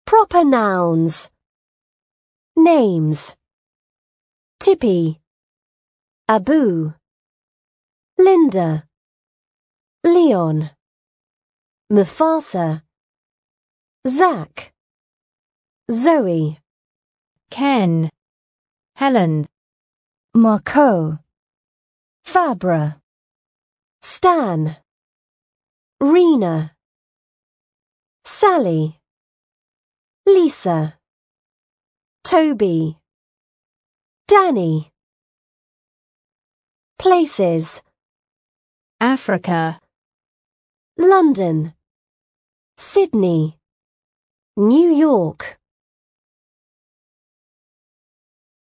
Proper nouns. Names. Tippy, Abu, Linda, Leon, Mufasa, Zach, Zoe, Ken, Helen, Marco, Fabra, Stan, Rena, Sally, Lisa, Toby, Danny. Places. Africa, London, Sydney, New York.